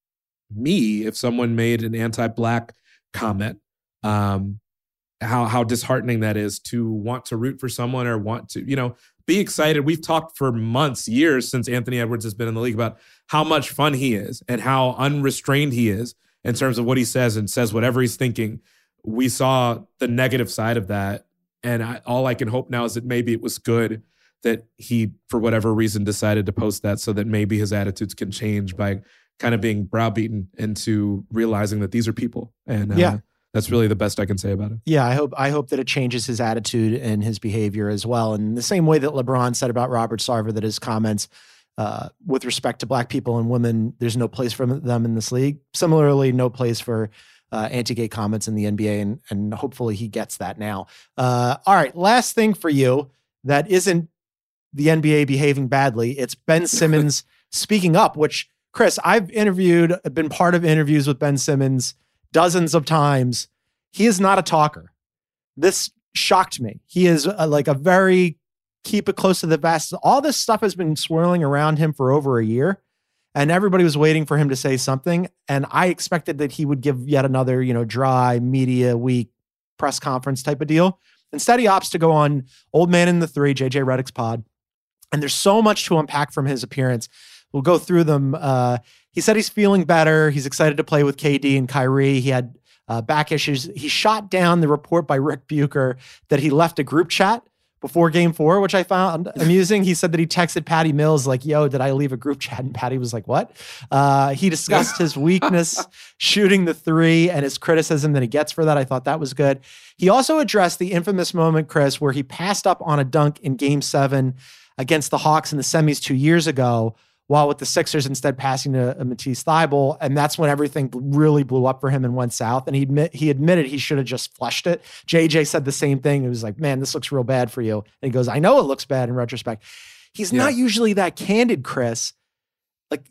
me if someone made an anti-Black comment. Um, how how disheartening that is to want to root for someone or want to, you know, be excited. We've talked for months, years since Anthony Edwards has been in the league about how much fun he is and how unrestrained he is in terms of what he says and says whatever he's thinking. We saw the negative side of that. And I, all I can hope now is that maybe it was good that he, for whatever reason, decided to post that so that maybe his attitudes can change by kind of being browbeaten into realizing that these are people. And uh, yeah. that's really the best I can say about it. Yeah, I hope I hope that it changes his attitude and his behavior as well. And the same way that LeBron said about Robert Sarver, that his comments uh, with respect to Black people and women, there's no place for them in this league. Similarly, no place for uh, anti-gay comments in the N B A, and, and hopefully he gets that now. Uh, all right, last thing for you that isn't the N B A behaving badly. It's Ben Simmons speaking up, which, Chris, I've interviewed, been part of interviews with Ben Simmons dozens of times. He is not a talker. This shocked me. He is a, like a very keep it close to the vest. All this stuff has been swirling around him for over a year, and everybody was waiting for him to say something. And I expected that he would give yet another, you know, dry media week press conference type of deal. Instead, he opts to go on Old Man in the Three, J J Redick's pod. And there's so much to unpack from his appearance. We'll go through them. Uh, he said he's feeling better. He's excited to play with K D and Kyrie. He had uh, back issues. He shot down the report by Rick Bucher that he left a group chat before game four, which I found amusing. He said that he texted Patty Mills like, yo, did I leave a group chat? And Patty was like, what? Uh, he discussed his weakness shooting the three and his criticism that he gets for that. I thought that was good. He also addressed the infamous moment, Chris, where he passed up on a dunk in game seven against the Hawks in the semis two years ago, while with the Sixers instead passing to Matisse Thybulle. And that's when everything really blew up for him and went south. And he admit, he admitted he should have just flushed it. J J said the same thing. It was like, man, this looks real bad for you. And he goes, I know it looks bad in retrospect. He's yeah. not usually that candid, Chris. Like,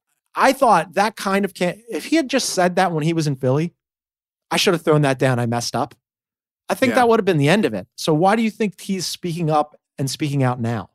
I thought that kind of can if he had just said that when he was in Philly, I should have thrown that down. I messed up. I think yeah. that would have been the end of it. So why do you think he's speaking up and speaking out now?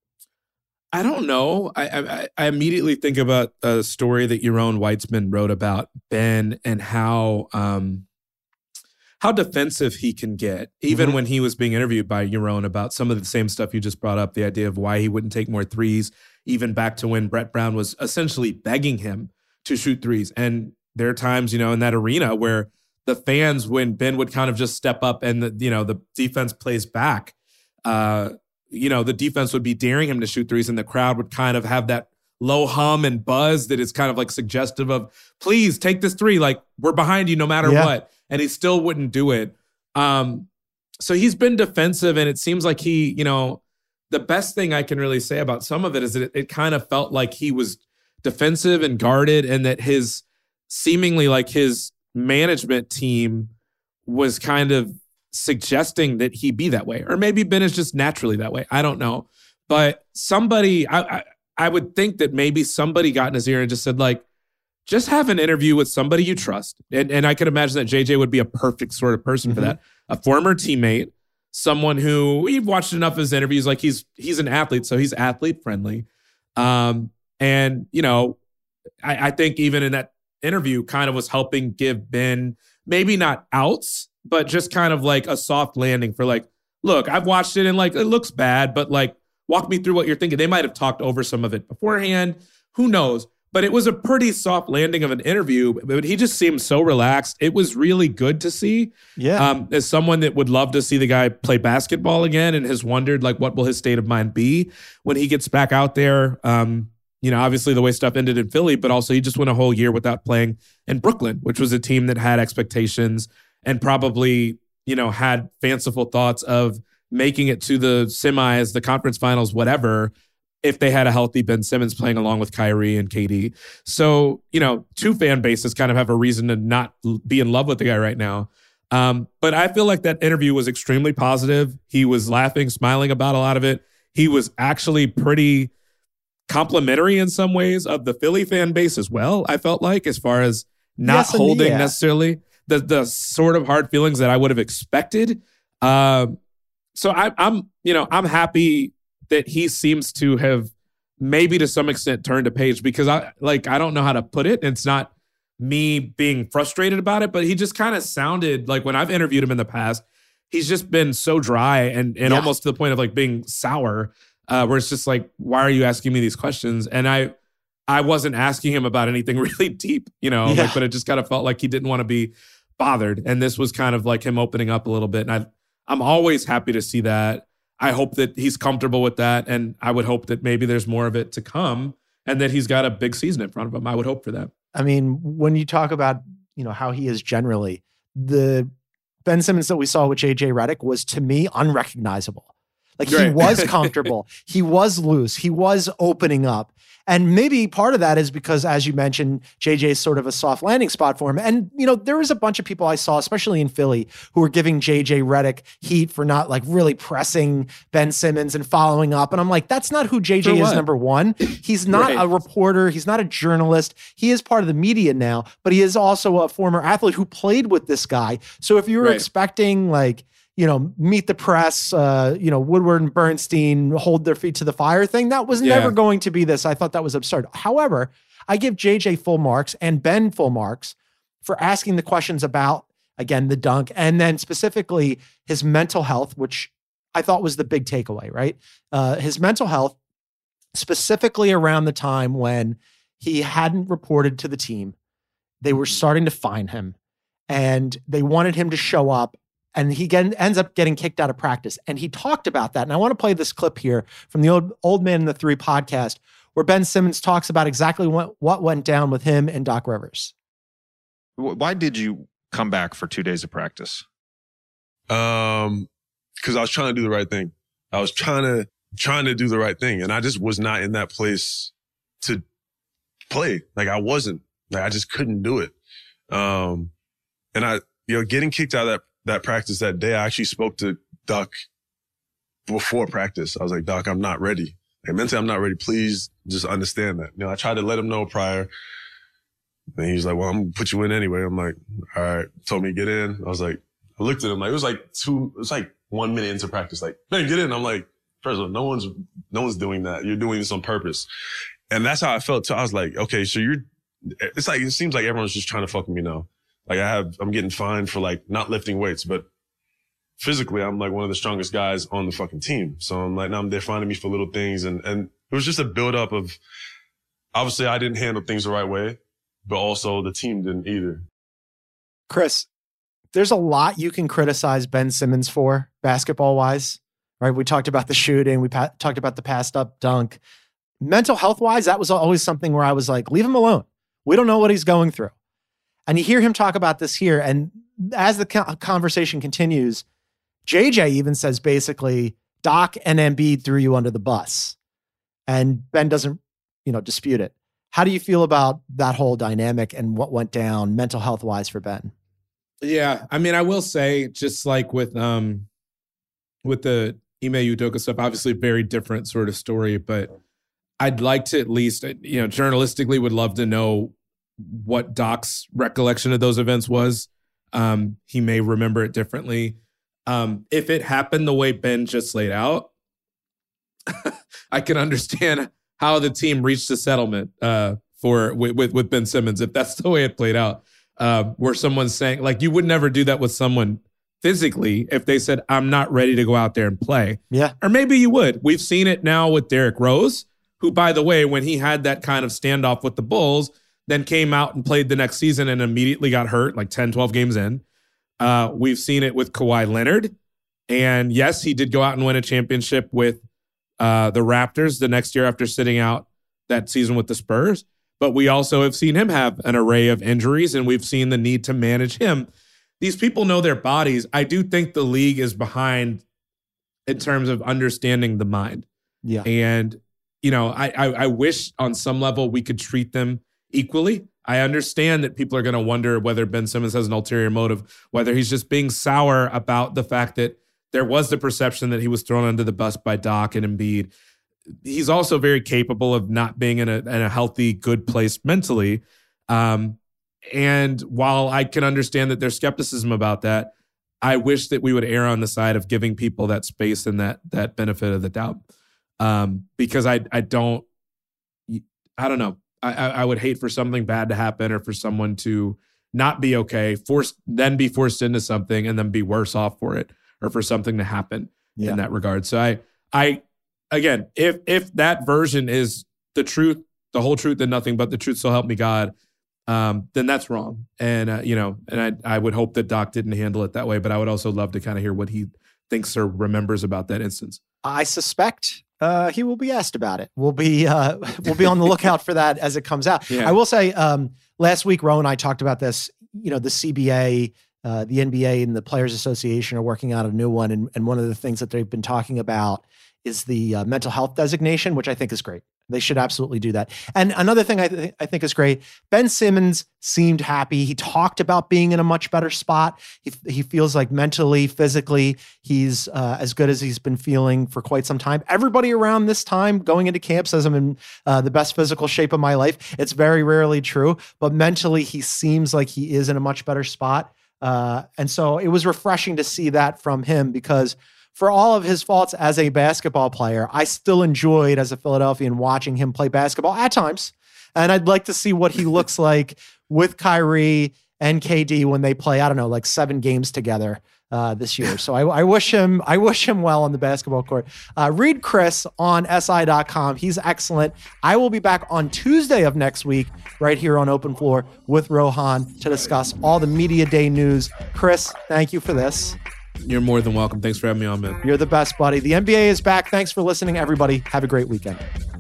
I don't know. I, I I immediately think about a story that Yaron Weitzman wrote about Ben and how um, how defensive he can get, even mm-hmm. when he was being interviewed by Yaron about some of the same stuff you just brought up, the idea of why he wouldn't take more threes, even back to when Brett Brown was essentially begging him to shoot threes. And there are times, you know, in that arena where the fans, when Ben would kind of just step up and the, you know, the defense plays back, uh, you know, the defense would be daring him to shoot threes and the crowd would kind of have that low hum and buzz that is kind of like suggestive of, please take this three. Like, we're behind you no matter yeah. what. And he still wouldn't do it. Um, so he's been defensive, and it seems like he, you know, the best thing I can really say about some of it is that it, it kind of felt like he was defensive and guarded, and that his seemingly like his management team was kind of suggesting that he be that way. Or maybe Ben is just naturally that way. I don't know. But somebody, I, I, I would think that maybe somebody got in his ear and just said, like, just have an interview with somebody you trust. And, and I could imagine that J J would be a perfect sort of person mm-hmm. for that. A former teammate, someone who we've watched enough of his interviews. Like he's he's an athlete, so he's athlete friendly. Um, and you know, I, I think even in that interview, kind of was helping give Ben maybe not outs, but just kind of like a soft landing for like, look, I've watched it and like it looks bad, but like walk me through what you're thinking. They might have talked over some of it beforehand. Who knows? But it was a pretty soft landing of an interview, but he just seemed so relaxed. It was really good to see. Yeah. Um, as someone that would love to see the guy play basketball again and has wondered, like, what will his state of mind be when he gets back out there? Um, you know, obviously the way stuff ended in Philly, but also he just went a whole year without playing in Brooklyn, which was a team that had expectations and probably, you know, had fanciful thoughts of making it to the semis, the conference finals, whatever, if they had a healthy Ben Simmons playing along with Kyrie and K D. So, you know, two fan bases kind of have a reason to not be in love with the guy right now. Um, but I feel like that interview was extremely positive. He was laughing, smiling about a lot of it. He was actually pretty complimentary in some ways of the Philly fan base as well, I felt like, as far as not Yes, and holding yeah. necessarily the the sort of hard feelings that I would have expected. Um, so I, I'm, you know, I'm happy that he seems to have maybe to some extent turned a page, because I like, I don't know how to put it. It's not me being frustrated about it, but he just kind of sounded like, when I've interviewed him in the past, he's just been so dry and, and Yeah. almost to the point of like being sour, uh, where it's just like, why are you asking me these questions? And I, I wasn't asking him about anything really deep, you know, Yeah. like, but it just kind of felt like he didn't want to be bothered. And this was kind of like him opening up a little bit. And I, I'm always happy to see that. I hope that he's comfortable with that. And I would hope that maybe there's more of it to come and that he's got a big season in front of him. I would hope for that. I mean, when you talk about, you know, how he is generally, the Ben Simmons that we saw with J J Redick was, to me, unrecognizable. Like, he Right. was comfortable. He was loose. He was opening up. And maybe part of that is because, as you mentioned, J J is sort of a soft landing spot for him. And, you know, there was a bunch of people I saw, especially in Philly, who were giving J J Redick heat for not like really pressing Ben Simmons and following up. And I'm like, that's not who J J For is, what? number one. He's not Right. a reporter. He's not a journalist. He is part of the media now, but he is also a former athlete who played with this guy. So if you were Right. expecting like, you know, meet the press, uh, you know, Woodward and Bernstein hold their feet to the fire thing, that was Yeah. never going to be this. I thought that was absurd. However, I give J J full marks and Ben full marks for asking the questions about, again, the dunk, and then specifically his mental health, which I thought was the big takeaway, right? Uh, his mental health, specifically around the time when he hadn't reported to the team. They were starting to fine him and they wanted him to show up. And he get, ends up getting kicked out of practice. And he talked about that. And I want to play this clip here from the Old, Old Man and the Three podcast, where Ben Simmons talks about exactly what, what went down with him and Doc Rivers. Why did you come back for two days of practice? Um, because I was trying to do the right thing. I was trying to trying to do the right thing, and I just was not in that place to play. Like I wasn't. Like I just couldn't do it. Um, and I, you know, getting kicked out of that that practice that day, I actually spoke to Doc before practice. I was like, Doc, I'm not ready. Like mentally, I'm not ready. Please just understand that. You know, I tried to let him know prior. And he was like, well, I'm gonna put you in anyway. I'm like, all right. Told me to get in. I was like, I looked at him like, it was like two, it was like one minute into practice. Like, man, get in. I'm like, first of all, no one's, no one's doing that. You're doing this on purpose. And that's how I felt too. I was like, okay, so you're, it's like, it seems like everyone's just trying to fuck with me now. Like I have, I'm getting fined for like not lifting weights, but physically I'm like one of the strongest guys on the fucking team. So I'm like, now they're finding me for little things. And, and it was just a buildup of, obviously I didn't handle things the right way, but also the team didn't either. Chris, there's a lot you can criticize Ben Simmons for basketball wise, right? We talked about the shooting. We pa- talked about the passed up dunk. Mental health wise, that was always something where I was like, leave him alone. We don't know what he's going through. And you hear him talk about this here. And as the co- conversation continues, J J even says basically, Doc and Embiid threw you under the bus. And Ben doesn't, you know, dispute it. How do you feel about that whole dynamic and what went down mental health wise for Ben? Yeah. I mean, I will say, just like with um with the Ime Udoka stuff, obviously very different sort of story, but I'd like to at least, you know, journalistically would love to know what Doc's recollection of those events was. Um, he may remember it differently. Um, if it happened the way Ben just laid out, I can understand how the team reached a settlement uh, for with, with with Ben Simmons. If that's the way it played out, uh, where someone's saying, like, you would never do that with someone physically if they said, I'm not ready to go out there and play. Yeah. Or maybe you would. We've seen it now with Derrick Rose, who, by the way, when he had that kind of standoff with the Bulls, then came out and played the next season and immediately got hurt like ten, twelve games in. Uh, we've seen it with Kawhi Leonard. And yes, he did go out and win a championship with uh, the Raptors the next year after sitting out that season with the Spurs. But we also have seen him have an array of injuries, and we've seen the need to manage him. These people know their bodies. I do think the league is behind in terms of understanding the mind. Yeah. And, you know, I, I, I wish on some level we could treat them equally. I understand that people are going to wonder whether Ben Simmons has an ulterior motive, whether he's just being sour about the fact that there was the perception that he was thrown under the bus by Doc and Embiid. He's also very capable of not being in a, in a healthy, good place mentally. Um, and while I can understand that there's skepticism about that, I wish that we would err on the side of giving people that space and that that benefit of the doubt. Um, because I I don't, I don't know. I, I would hate for something bad to happen or for someone to not be okay, forced, then be forced into something and then be worse off for it, or for something to happen yeah. in that regard. So I, I, again, if if that version is the truth, the whole truth and nothing but the truth, so help me God, um, then that's wrong. And, uh, you know, and I, I would hope that Doc didn't handle it that way, but I would also love to kind of hear what he thinks or remembers about that instance. I suspect uh, he will be asked about it. We'll be uh, we'll be on the lookout for that as it comes out. Yeah. I will say, um, last week, Roe and I talked about this. You know, the C B A, uh, the N B A, and the Players Association are working out a new one, and, and one of the things that they've been talking about is the uh, mental health designation, which I think is great. They should absolutely do that. And another thing I, th- I think is great, Ben Simmons seemed happy. He talked about being in a much better spot. He, he feels like mentally, physically, he's uh, as good as he's been feeling for quite some time. Everybody around this time going into camp says I'm in uh, the best physical shape of my life. It's very rarely true, but mentally he seems like he is in a much better spot. Uh, and so it was refreshing to see that from him, because for all of his faults as a basketball player, I still enjoyed, as a Philadelphian, watching him play basketball at times. And I'd like to see what he looks like with Kyrie and K D when they play, I don't know, like seven games together uh, this year. So I, I wish him I wish him well on the basketball court. Uh, read Chris on S I dot com. He's excellent. I will be back on Tuesday of next week right here on Open Floor with Rohan to discuss all the media day news. Chris, thank you for this. You're more than welcome. Thanks for having me on, man. You're the best, buddy. The N B A is back. Thanks for listening, everybody. Have a great weekend.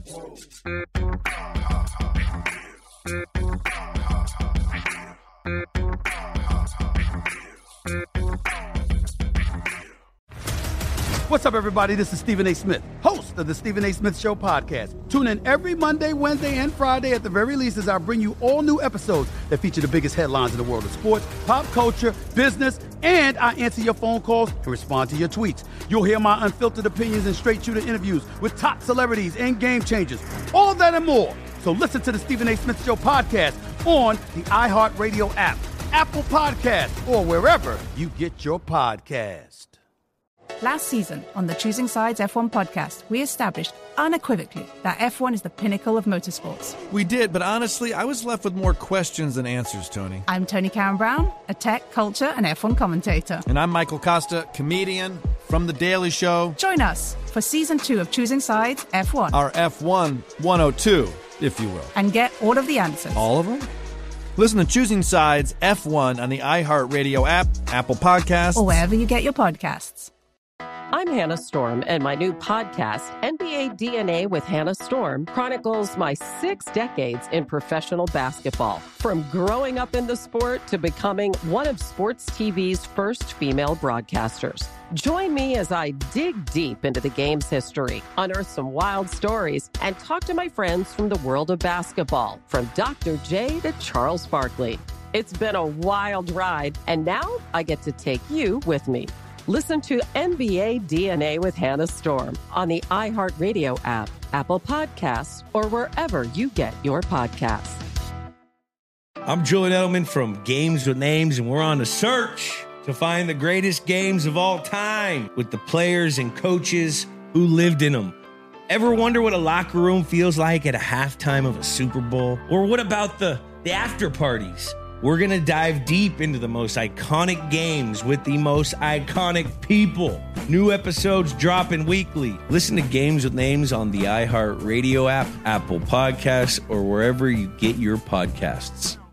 What's up, everybody? This is Stephen A. Smith, host of the Stephen A. Smith Show podcast. Tune in every Monday, Wednesday, and Friday at the very least as I bring you all new episodes that feature the biggest headlines in the world of sports, pop culture, business, and I answer your phone calls and respond to your tweets. You'll hear my unfiltered opinions and straight-shooter interviews with top celebrities and game changers. All that and more. So listen to the Stephen A. Smith Show podcast on the iHeartRadio app, Apple Podcasts, or wherever you get your podcast. Last season on the Choosing Sides F one podcast, we established unequivocally that F one is the pinnacle of motorsports. We did, but honestly, I was left with more questions than answers, Tony. I'm Tony Karen Brown, a tech, culture, and F one commentator. And I'm Michael Costa, comedian from The Daily Show. Join us for season two of Choosing Sides F one. Our F one one oh two, if you will. And get all of the answers. All of them? Listen to Choosing Sides F one on the iHeartRadio app, Apple Podcasts, or wherever you get your podcasts. I'm Hannah Storm, and my new podcast, N B A D N A with Hannah Storm, chronicles my six decades in professional basketball. From growing up in the sport to becoming one of sports T V's first female broadcasters. Join me as I dig deep into the game's history, unearth some wild stories, and talk to my friends from the world of basketball, from Doctor J to Charles Barkley. It's been a wild ride, and now I get to take you with me. Listen to N B A D N A with Hannah Storm on the iHeartRadio app, Apple Podcasts, or wherever you get your podcasts. I'm Julian Edelman from Games with Names, and we're on the search to find the greatest games of all time with the players and coaches who lived in them. Ever wonder what a locker room feels like at a halftime of a Super Bowl? Or what about the, the after parties? We're going to dive deep into the most iconic games with the most iconic people. New episodes dropping weekly. Listen to Games with Names on the iHeartRadio app, Apple Podcasts, or wherever you get your podcasts.